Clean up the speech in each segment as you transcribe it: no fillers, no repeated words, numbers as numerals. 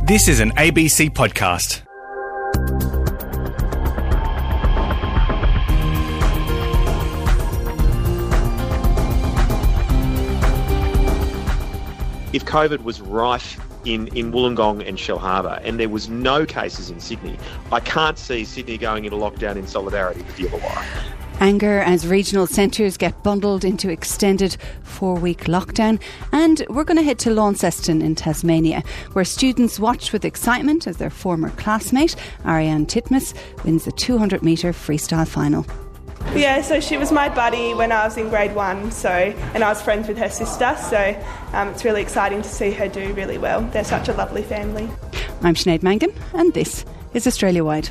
This is an ABC podcast. If COVID was rife in Wollongong and Shellharbour and there was no cases in Sydney, I can't see Sydney going into lockdown in solidarity with the Illawarra. Anger as regional centres get bundled into extended 4-week lockdown. And we're going to head to Launceston in Tasmania, where students watched with excitement as their former classmate, Ariane Titmus, wins the 200-metre freestyle final. Yeah, so she was my buddy when I was in grade 1, and I was friends with her sister, so it's really exciting to see her do really well. They're such a lovely family. I'm Sinead Mangan, and this is Australia Wide.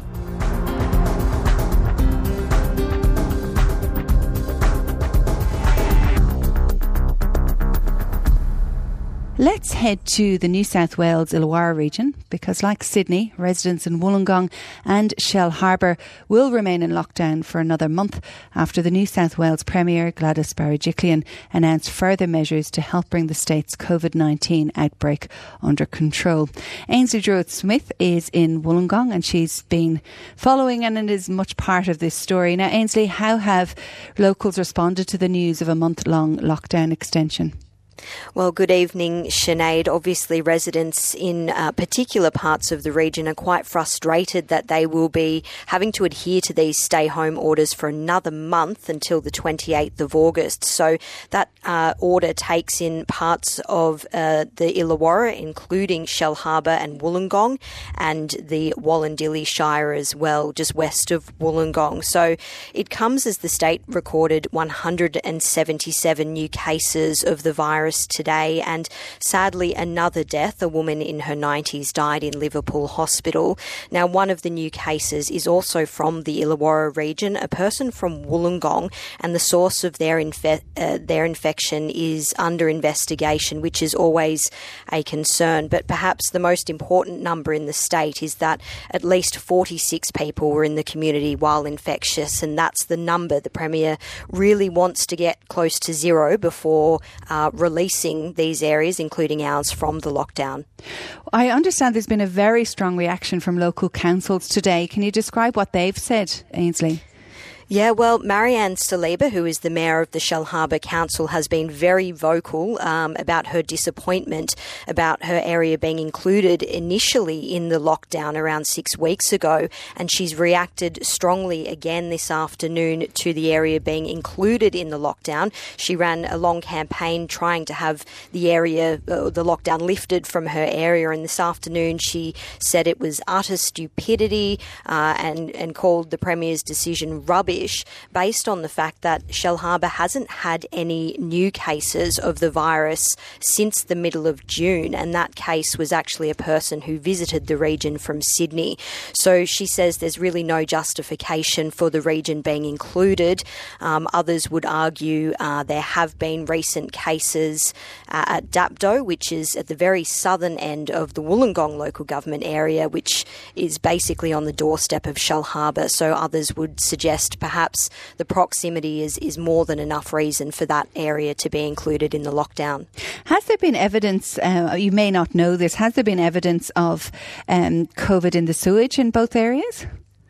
Let's head to the New South Wales Illawarra region because, like Sydney, residents in Wollongong and Shellharbour will remain in lockdown for another month after the New South Wales Premier Gladys Berejiklian announced further measures to help bring the state's COVID-19 outbreak under control. Ainsley Druitt-Smith is in Wollongong and she's been following and is much part of this story. Now, Ainsley, how have locals responded to the news of a month-long lockdown extension? Well, good evening, Sinead. Obviously, residents in particular parts of the region are quite frustrated that they will be having to adhere to these stay-home orders for another month until the 28th of August. So that order takes in parts of the Illawarra, including Shellharbour and Wollongong, and the Wallandilly Shire as well, just west of Wollongong. So it comes as the state recorded 177 new cases of the virus today, and sadly another death. A woman in her 90s died in Liverpool Hospital. Now, one of the new cases is also from the Illawarra region, a person from Wollongong, and the source of their infection is under investigation, which is always a concern. But perhaps the most important number in the state is that at least 46 people were in the community while infectious, and that's the number the Premier really wants to get close to zero before releasing these areas, including ours, from the lockdown. I understand there's been a very strong reaction from local councils today. Can you describe what they've said, Ainsley? Yeah, well, Marianne Saliba, who is the Mayor of the Shellharbour Council, has been very vocal about her disappointment about her area being included initially in the lockdown around 6 weeks ago. And she's reacted strongly again this afternoon to the area being included in the lockdown. She ran a long campaign trying to have the area, the lockdown lifted from her area. And this afternoon she said it was utter stupidity and called the Premier's decision rubbish, based on the fact that Shellharbour hasn't had any new cases of the virus since the middle of June, and that case was actually a person who visited the region from Sydney. So she says there's really no justification for the region being included. Others would argue there have been recent cases at Dapto, which is at the very southern end of the Wollongong local government area, which is basically on the doorstep of Shellharbour. So others would suggest perhaps the proximity is more than enough reason for that area to be included in the lockdown. Has there been evidence, you may not know this, has there been evidence of COVID in the sewage in both areas?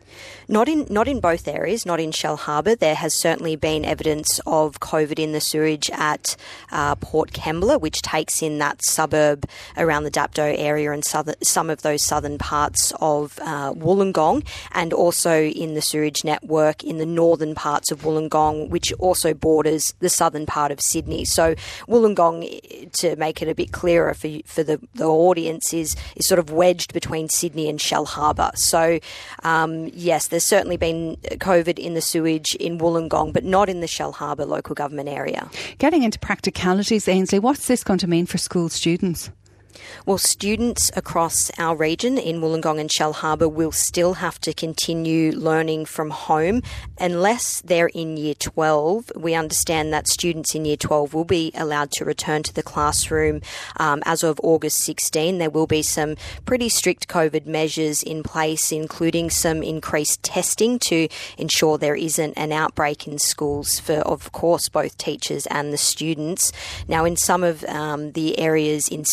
Not in both areas, not in Shellharbour. There has certainly been evidence of COVID in the sewage at Port Kembla, which takes in that suburb around the Dapto area and some of those southern parts of Wollongong, and also in the sewage network in the northern parts of Wollongong, which also borders the southern part of Sydney. So Wollongong, to make it a bit clearer for the audience, is sort of wedged between Sydney and Shellharbour. So yes, there's certainly been COVID in the sewage in Wollongong, but not in the Shellharbour local government area. Getting into practicalities, Ainsley, what's this going to mean for school students? Well, students across our region in Wollongong and Shellharbour will still have to continue learning from home unless they're in Year 12. We understand that students in Year 12 will be allowed to return to the classroom as of August 16. There will be some pretty strict COVID measures in place, including some increased testing to ensure there isn't an outbreak in schools for, of course, both teachers and the students. Now, in some of the areas in Sydney,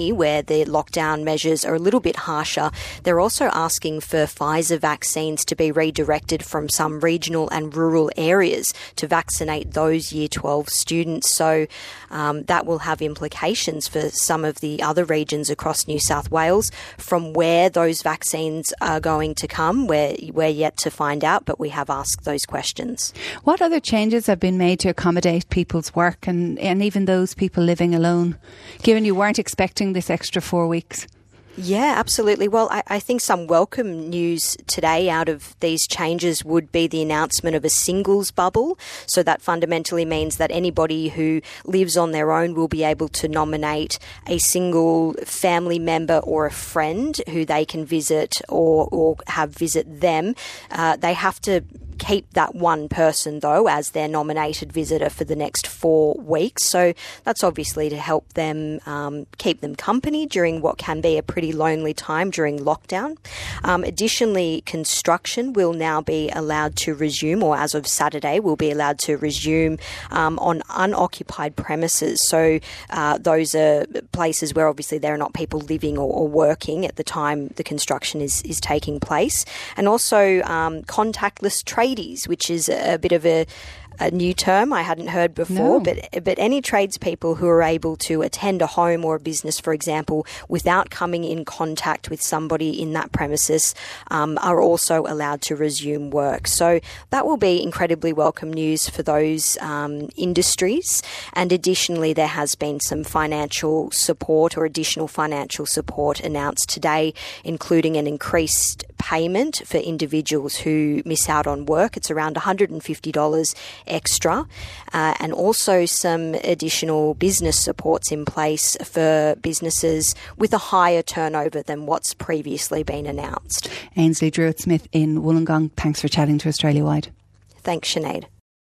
Sydney, where the lockdown measures are a little bit harsher, they're also asking for Pfizer vaccines to be redirected from some regional and rural areas to vaccinate those Year 12 students. So that will have implications for some of the other regions across New South Wales. From where those vaccines are going to come, we're yet to find out, but we have asked those questions. What other changes have been made to accommodate people's work and even those people living alone, given you weren't expecting this extra 4 weeks? Yeah, absolutely. Well, I think some welcome news today out of these changes would be the announcement of a singles bubble. So that fundamentally means that anybody who lives on their own will be able to nominate a single family member or a friend who they can visit or have visit them. They have to keep that one person, though, as their nominated visitor for the next 4 weeks. So that's obviously to help them keep them company during what can be a pretty lonely time during lockdown. Additionally, construction will now be allowed to resume, or as of Saturday, will be allowed to resume on unoccupied premises. So those are places where obviously there are not people living or working at the time the construction is taking place. And also contactless tradies, which is a bit of a new term I hadn't heard before, but any tradespeople who are able to attend a home or a business, for example, without coming in contact with somebody in that premises are also allowed to resume work. So that will be incredibly welcome news for those industries. And additionally, there has been some financial support or additional financial support announced today, including an increased payment for individuals who miss out on work. It's around $150 extra, and also some additional business supports in place for businesses with a higher turnover than what's previously been announced. Ainsley Druitt-Smith in Wollongong, thanks for chatting to Australia Wide. Thanks, Sinead.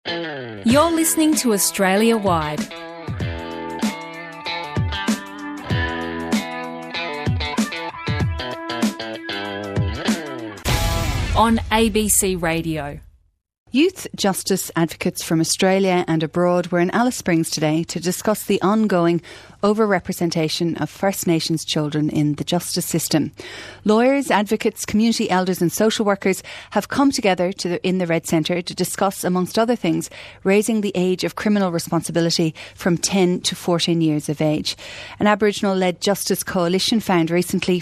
You're listening to Australia Wide. On ABC Radio. Youth justice advocates from Australia and abroad were in Alice Springs today to discuss the ongoing overrepresentation of First Nations children in the justice system. Lawyers, advocates, community elders and social workers have come together in the Red Centre to discuss, amongst other things, raising the age of criminal responsibility from 10 to 14 years of age. An Aboriginal-led Justice Coalition found recently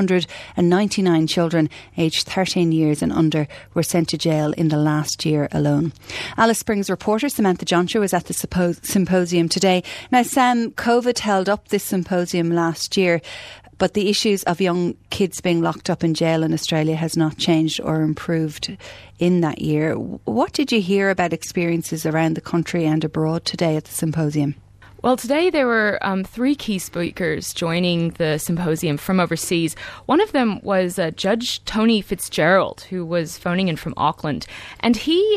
499 children aged 13 years and under were sent to jail in the last year alone. Alice Springs reporter Samantha Johnshaw was at the symposium today. Now, Sam, COVID held up this symposium last year, but the issues of young kids being locked up in jail in Australia has not changed or improved in that year. What did you hear about experiences around the country and abroad today at the symposium? Well, today there were 3 key speakers joining the symposium from overseas. One of them was Judge Tony Fitzgerald, who was phoning in from Auckland, and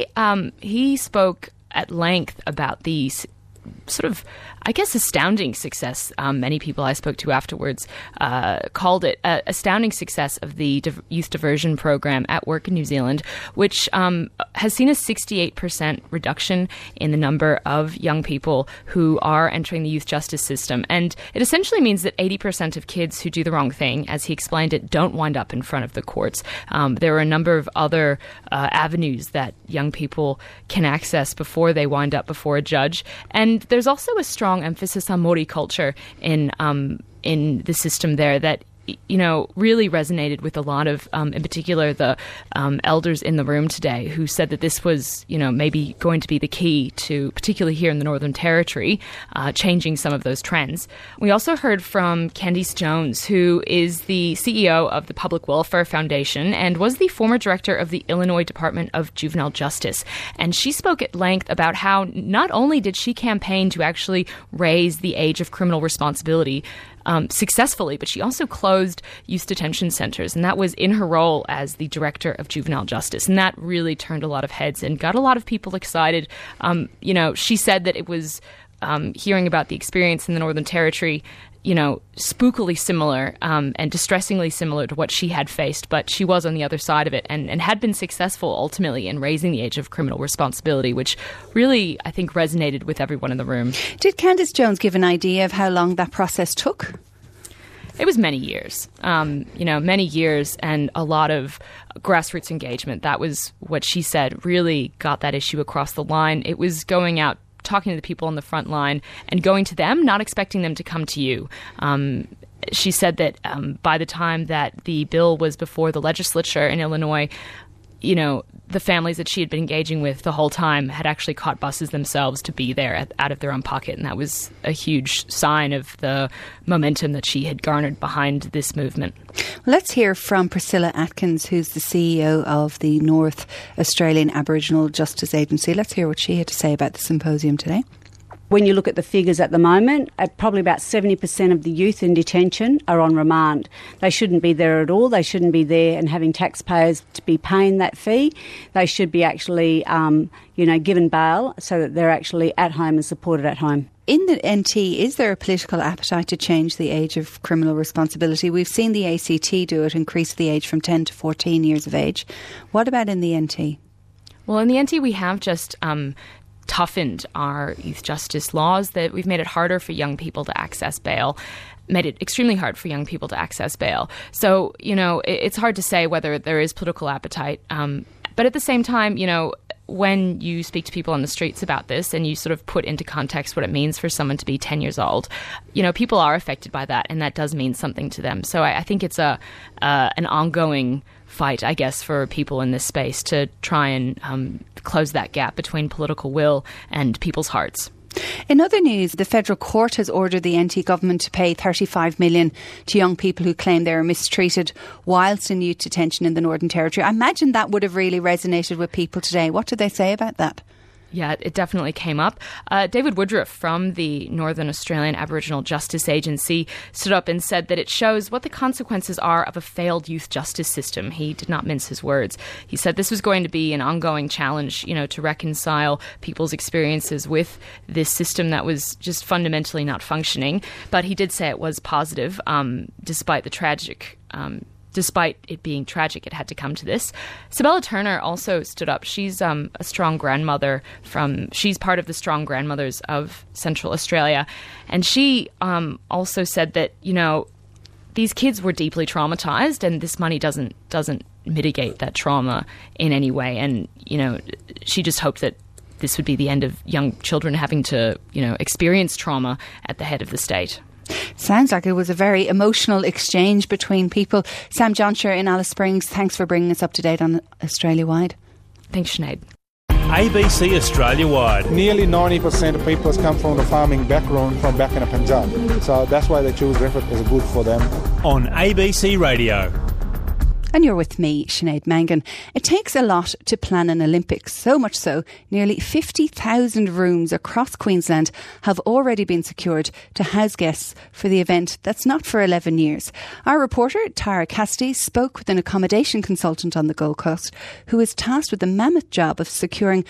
he spoke at length about the sort of, I guess, astounding success. Many people I spoke to afterwards called it astounding success of the youth diversion program at work in New Zealand, which has seen a 68% reduction in the number of young people who are entering the youth justice system. And it essentially means that 80% of kids who do the wrong thing, as he explained it, don't wind up in front of the courts. There are a number of other avenues that young people can access before they wind up before a judge. And there's also a strong emphasis on Māori culture in the system there that, you know, really resonated with a lot of, in particular, the elders in the room today who said that this was, you know, maybe going to be the key to, particularly here in the Northern Territory, changing some of those trends. We also heard from Candice Jones, who is the CEO of the Public Welfare Foundation and was the former director of the Illinois Department of Juvenile Justice. And she spoke at length about how not only did she campaign to actually raise the age of criminal responsibility successfully, but she also closed youth detention centres, and that was in her role as the director of juvenile justice, and that really turned a lot of heads and got a lot of people excited. You know, she said that it was hearing about the experience in the Northern Territory, you know, spookily similar and distressingly similar to what she had faced, but she was on the other side of it and had been successful ultimately in raising the age of criminal responsibility, which really, I think, resonated with everyone in the room. Did Candice Jones give an idea of how long that process took? It was many years, many years and a lot of grassroots engagement. That was what she said really got that issue across the line. It was going out, talking to the people on the front line and going to them, not expecting them to come to you. She said that by the time that the bill was before the legislature in Illinois, the families that she had been engaging with the whole time had actually caught buses themselves to be there out of their own pocket. And that was a huge sign of the momentum that she had garnered behind this movement. Let's hear from Priscilla Atkins, who's the CEO of the North Australian Aboriginal Justice Agency. Let's hear what she had to say about the symposium today. When you look at the figures at the moment, probably about 70% of the youth in detention are on remand. They shouldn't be there at all. They shouldn't be there and having taxpayers to be paying that fee. They should be actually, given bail so that they're actually at home and supported at home. In the NT, is there a political appetite to change the age of criminal responsibility? We've seen the ACT do it, increase the age from 10 to 14 years of age. What about in the NT? Well, in the NT, we have just toughened our youth justice laws, that we've made it harder for young people to access bail, made it extremely hard for young people to access bail. So, it's hard to say whether there is political appetite. But at the same time, when you speak to people on the streets about this and you sort of put into context what it means for someone to be 10 years old, people are affected by that, and that does mean something to them. So I think it's an ongoing fight, I guess, for people in this space to try and close that gap between political will and people's hearts. In other news, the federal court has ordered the NT government to pay $35 million to young people who claim they were mistreated whilst in youth detention in the Northern Territory. I imagine that would have really resonated with people today. What did they say about that? Yeah, it definitely came up. David Woodruff from the Northern Australian Aboriginal Justice Agency stood up and said that it shows what the consequences are of a failed youth justice system. He did not mince his words. He said this was going to be an ongoing challenge, to reconcile people's experiences with this system that was just fundamentally not functioning. But he did say it was positive, despite the tragic Despite it being tragic, it had to come to this. Sabella Turner also stood up. She's a strong grandmother she's part of the Strong Grandmothers of Central Australia. And she also said that, these kids were deeply traumatized, and this money doesn't mitigate that trauma in any way. And, she just hoped that this would be the end of young children having to, experience trauma at the head of the state. Sounds like it was a very emotional exchange between people. Sam Johnshire in Alice Springs, thanks for bringing us up to date on Australia Wide. Thanks, Sinead. ABC Australia Wide. Nearly 90% of people come from the farming background from back in Punjab. So that's why they choose Griffith as good for them. On ABC Radio. And you're with me, Sinead Mangan. It takes a lot to plan an Olympics, so much so, nearly 50,000 rooms across Queensland have already been secured to house guests for the event that's not for 11 years. Our reporter, Tara Cassidy, spoke with an accommodation consultant on the Gold Coast who is tasked with the mammoth job of securing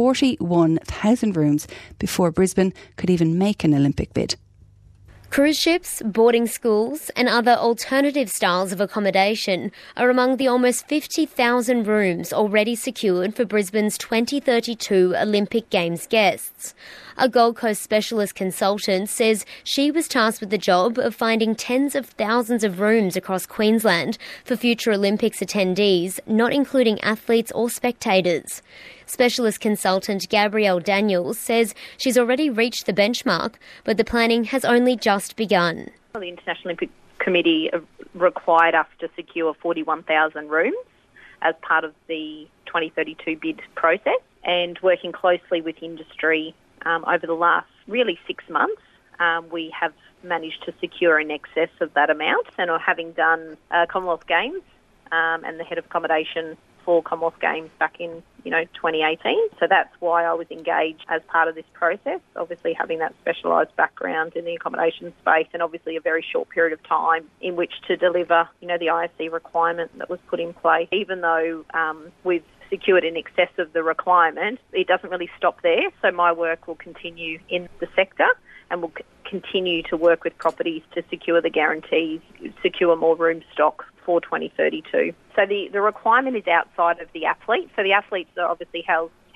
41,000 rooms before Brisbane could even make an Olympic bid. Cruise ships, boarding schools and other alternative styles of accommodation are among the almost 50,000 rooms already secured for Brisbane's 2032 Olympic Games guests. A Gold Coast specialist consultant says she was tasked with the job of finding tens of thousands of rooms across Queensland for future Olympics attendees, not including athletes or spectators. Specialist consultant Gabrielle Daniels says she's already reached the benchmark, but the planning has only just begun. The International Olympic Committee required us to secure 41,000 rooms as part of the 2032 bid process, and working closely with industry over the last really 6 months, we have managed to secure in excess of that amount, and having done Commonwealth Games and the head of accommodation for Commonwealth Games back in 2018. So that's why I was engaged as part of this process, obviously having that specialised background in the accommodation space and obviously a very short period of time in which to deliver, the IFC requirement that was put in place. Even though we've secured in excess of the requirement, it doesn't really stop there. So my work will continue in the sector and will continue to work with properties to secure the guarantees, secure more room stock for 2032. So the requirement is outside of the athletes. So the athletes are obviously housed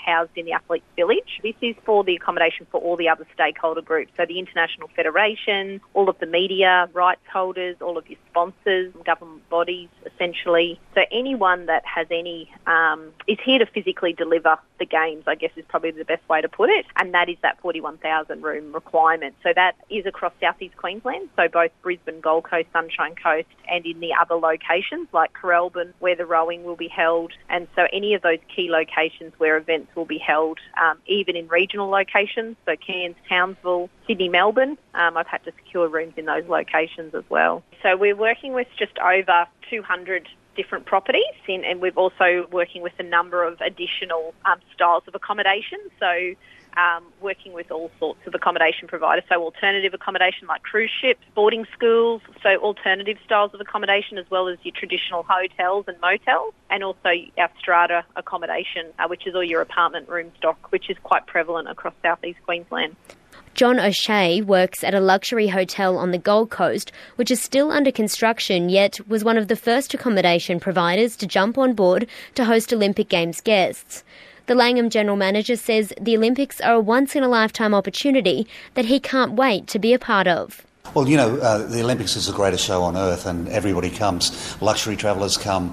housed in the Athletes Village. This is for the accommodation for all the other stakeholder groups, so the International Federation, all of the media, rights holders, all of your sponsors, government bodies, essentially. So anyone that has any, is here to physically deliver the games, I guess is probably the best way to put it, and that is that 41,000 room requirement. So that is across southeast Queensland, so both Brisbane, Gold Coast, Sunshine Coast, and in the other locations like Coralbin, where the rowing will be held. And so any of those key locations where events will be held, even in regional locations, so Cairns, Townsville, Sydney, Melbourne, I've had to secure rooms in those locations as well. So we're working with just over 200 different properties, and we're also working with a number of additional styles of accommodation. So working with all sorts of accommodation providers, so alternative accommodation like cruise ships, boarding schools, so alternative styles of accommodation as well as your traditional hotels and motels, and also our strata accommodation, which is all your apartment room stock, which is quite prevalent across southeast Queensland. John O'Shea works at a luxury hotel on the Gold Coast, which is still under construction, yet was one of the first accommodation providers to jump on board to host Olympic Games guests. The Langham General Manager says the Olympics are a once-in-a-lifetime opportunity that he can't wait to be a part of. Well, the Olympics is the greatest show on earth and everybody comes. Luxury travellers come,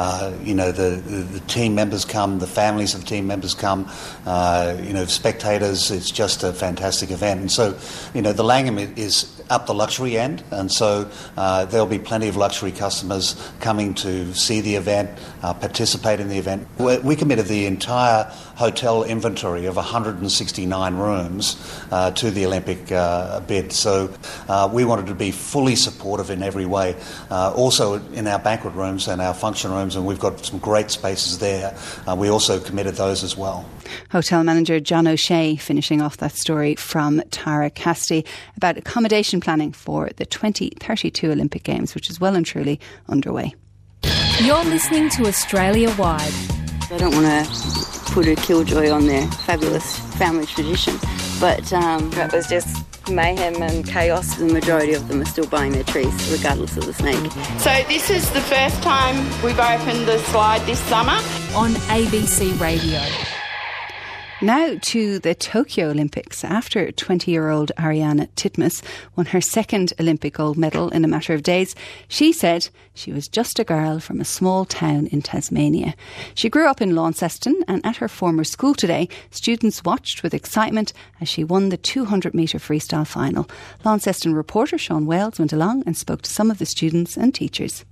the team members come, the families of team members come, spectators. It's just a fantastic event. And so, the Langham is up the luxury end, and so there'll be plenty of luxury customers coming to see the event, participate in the event. We committed the entire hotel inventory of 169 rooms to the Olympic bid. So we wanted to be fully supportive in every way, also in our banquet rooms and our function rooms, and we've got some great spaces there. We also committed those as well. Hotel manager John O'Shea finishing off that story from Tara Cassidy about accommodation planning for the 2032 Olympic Games, which is well and truly underway. You're listening to Australia Wide. I don't want to put a killjoy on their fabulous family tradition, but it was just mayhem and chaos. The majority of them are still buying their trees regardless of the snake. So this is the first time we've opened the slide this summer. On ABC Radio. Now to the Tokyo Olympics. After 20-year-old Ariarne Titmus won her second Olympic gold medal in a matter of days, she said she was just a girl from a small town in Tasmania. She grew up in Launceston, and at her former school today, students watched with excitement as she won the 200-metre freestyle final. Launceston reporter Sean Wales went along and spoke to some of the students and teachers.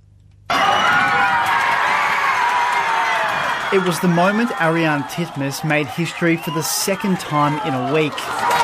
It was the moment Ariarne Titmus made history for the second time in a week.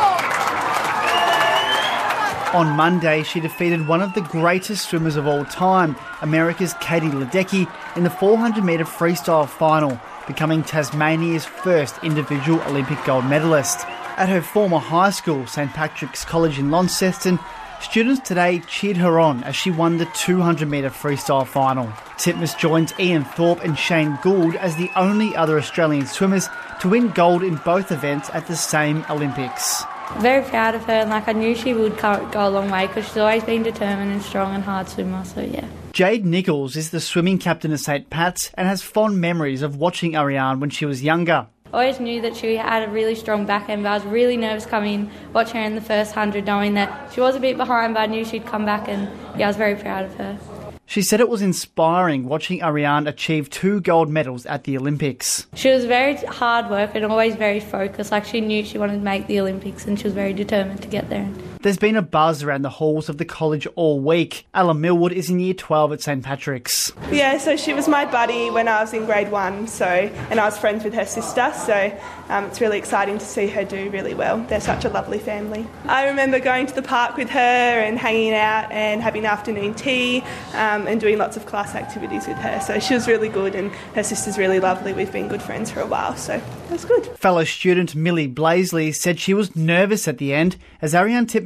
On Monday, she defeated one of the greatest swimmers of all time, America's Katie Ledecky, in the 400-metre freestyle final, becoming Tasmania's first individual Olympic gold medalist. At her former high school, St Patrick's College in Launceston, students today cheered her on as she won the 200-metre freestyle final. Titmus joins Ian Thorpe and Shane Gould as the only other Australian swimmers to win gold in both events at the same Olympics. Very proud of her, and I knew she would go a long way because she's always been determined and strong and hard swimmer, so yeah. Jade Nichols is the swimming captain of St Pat's and has fond memories of watching Ariarne when she was younger. I always knew that she had a really strong backhand, but I was really nervous coming in, watching her in the first 100, knowing that she was a bit behind, but I knew she'd come back, and I was very proud of her. She said it was inspiring watching Ariarne achieve 2 gold medals at the Olympics. She was very hard worker and always very focused. She knew she wanted to make the Olympics, and she was very determined to get there. There's been a buzz around the halls of the college all week. Ella Millwood is in Year 12 at St Patrick's. Yeah, so she was my buddy when I was in grade 1, and I was friends with her sister, so it's really exciting to see her do really well. They're such a lovely family. I remember going to the park with her and hanging out and having afternoon tea and doing lots of class activities with her. So she was really good, and her sister's really lovely. We've been good friends for a while, so it was good. Fellow student Millie Blaisley said she was nervous at the end as Ariarne Titmus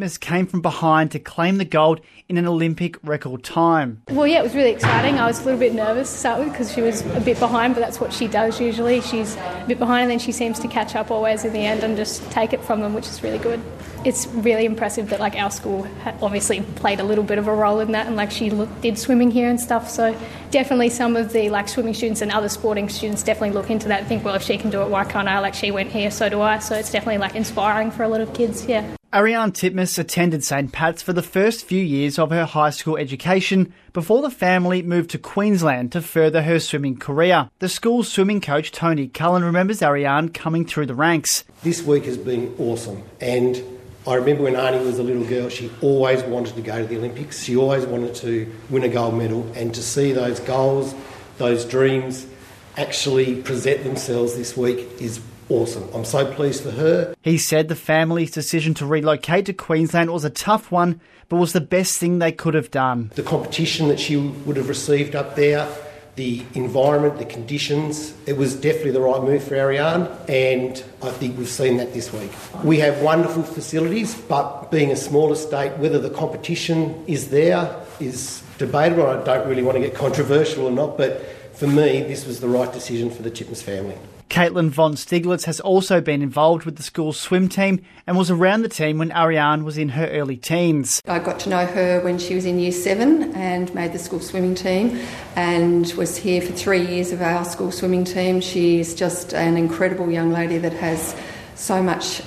Titmus came from behind to claim the gold in an Olympic record time. Well, yeah, it was really exciting. I was a little bit nervous to start with because she was a bit behind, but that's what she does usually. She's a bit behind and then she seems to catch up always in the end and just take it from them, which is really good. It's really impressive that our school obviously played a little bit of a role in that, and she did swimming here and stuff. So definitely some of the swimming students and other sporting students definitely look into that and think, well, if she can do it, why can't I? She went here, so do I. So it's definitely inspiring for a lot of kids. Yeah. Ariane Titmus attended St Pat's for the first few years of her high school education before the family moved to Queensland to further her swimming career. The school's swimming coach Tony Cullen remembers Ariane coming through the ranks. This week has been awesome, and I remember when Arnie was a little girl, she always wanted to go to the Olympics. She always wanted to win a gold medal, and to see those goals, those dreams actually present themselves this week is awesome. I'm so pleased for her. He said the family's decision to relocate to Queensland was a tough one, but was the best thing they could have done. The competition that she would have received up there, the environment, the conditions, it was definitely the right move for Ariane, and I think we've seen that this week. We have wonderful facilities, but being a smaller state, whether the competition is there is debatable. I don't really want to get controversial or not, but for me, this was the right decision for the Titmus family. Caitlin von Stiglitz has also been involved with the school's swim team and was around the team when Ariane was in her early teens. I got to know her when she was in Year 7 and made the school swimming team and was here for 3 years of our school swimming team. She's just an incredible young lady that has so much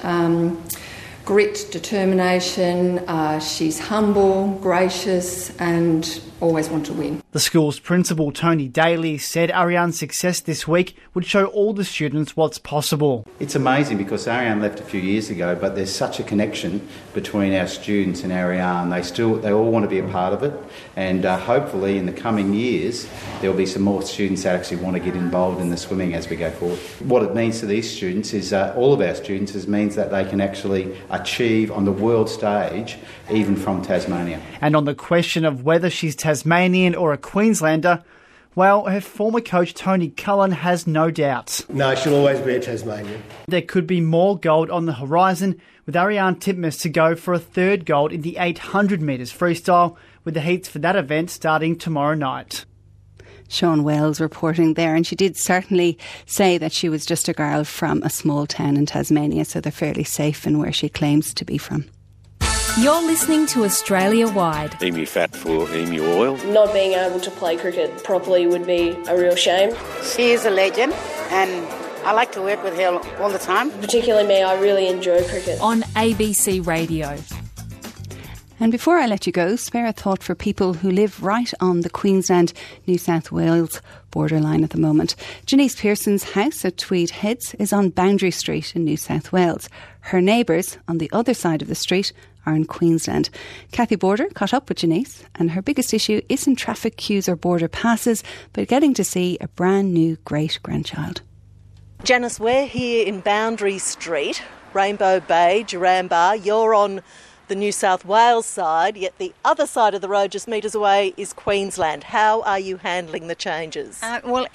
grit, determination. She's humble, gracious and always want to win. The school's principal, Tony Daly, said Ariane's success this week would show all the students what's possible. It's amazing because Ariane left a few years ago, but there's such a connection between our students and Ariane. They all want to be a part of it, and hopefully in the coming years there'll be some more students that actually want to get involved in the swimming as we go forward. What it means to these students is, all of our students, means that they can actually achieve on the world stage, even from Tasmania. And on the question of whether she's Tasmanian or a Queenslander, well, her former coach Tony Cullen has no doubt. No, she'll always be a Tasmanian. There could be more gold on the horizon, with Ariane Titmus to go for a third gold in the 800 metres freestyle, with the heats for that event starting tomorrow night. Sean Wells reporting there, and she did certainly say that she was just a girl from a small town in Tasmania, so they're fairly safe in where she claims to be from. You're listening to Australia Wide. Emu fat for emu oil. Not being able to play cricket properly would be a real shame. She is a legend and I like to work with her all the time. Particularly me, I really enjoy cricket. On ABC Radio. And before I let you go, spare a thought for people who live right on the Queensland-New South Wales borderline at the moment. Janice Pearson's house at Tweed Heads is on Boundary Street in New South Wales. Her neighbours on the other side of the street are in Queensland. Kathy Border caught up with Janice, and her biggest issue isn't traffic queues or border passes, but getting to see a brand new great-grandchild. Janice, we're here in Boundary Street, Rainbow Bay, Duranbar. You're on the New South Wales side, yet the other side of the road just metres away is Queensland. How are you handling the changes? Over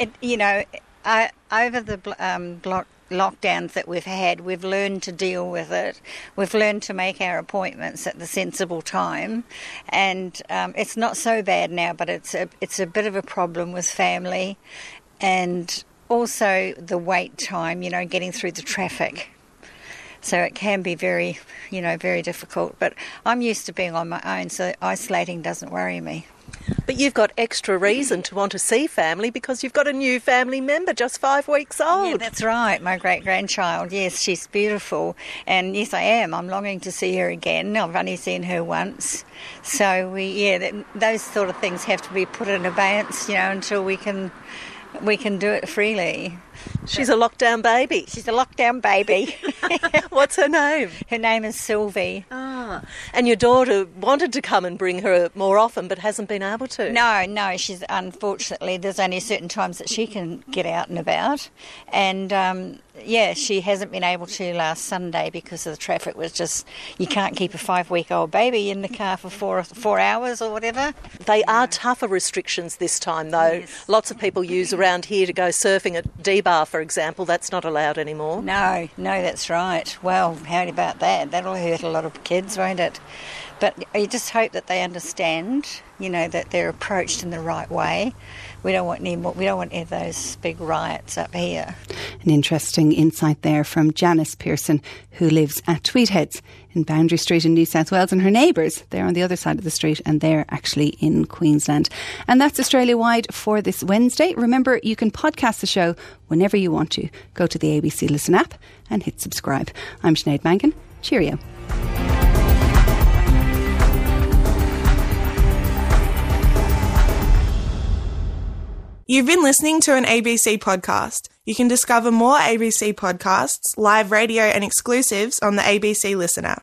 the lockdowns that we've had, we've learned to deal with it. We've learned to make our appointments at the sensible time, and it's not so bad now, but it's a bit of a problem with family, and also the wait time, getting through the traffic. So it can be very difficult. But I'm used to being on my own, so isolating doesn't worry me. But you've got extra reason to want to see family because you've got a new family member just 5 weeks old. Yeah, that's right, my great-grandchild. Yes, she's beautiful. And yes, I am. I'm longing to see her again. I've only seen her once. So, those sort of things have to be put in abeyance, until we can do it freely. She's a lockdown baby. She's a lockdown baby. What's her name? Her name is Sylvie. Ah, and your daughter wanted to come and bring her more often but hasn't been able to? No, she's unfortunately, there's only certain times that she can get out and about. And, she hasn't been able to last Sunday because of the traffic was just, you can't keep a 5-week-old baby in the car for 4 hours or whatever. They are tougher restrictions this time, though. Yes. Lots of people use around here to go surfing at D-Bar, for for example, that's not allowed anymore. No, that's right. Well, how about that? That'll hurt a lot of kids, won't it? But you just hope that they understand, that they're approached in the right way. We don't want any more. We don't want any of those big riots up here. An interesting insight there from Janice Pearson, who lives at Tweedheads in Boundary Street in New South Wales, and her neighbours, they're on the other side of the street, and they're actually in Queensland. And that's Australia-wide for this Wednesday. Remember, you can podcast the show whenever you want to. Go to the ABC Listen app and hit subscribe. I'm Sinead Mangan. Cheerio. You've been listening to an ABC podcast. You can discover more ABC podcasts, live radio and exclusives on the ABC Listen app.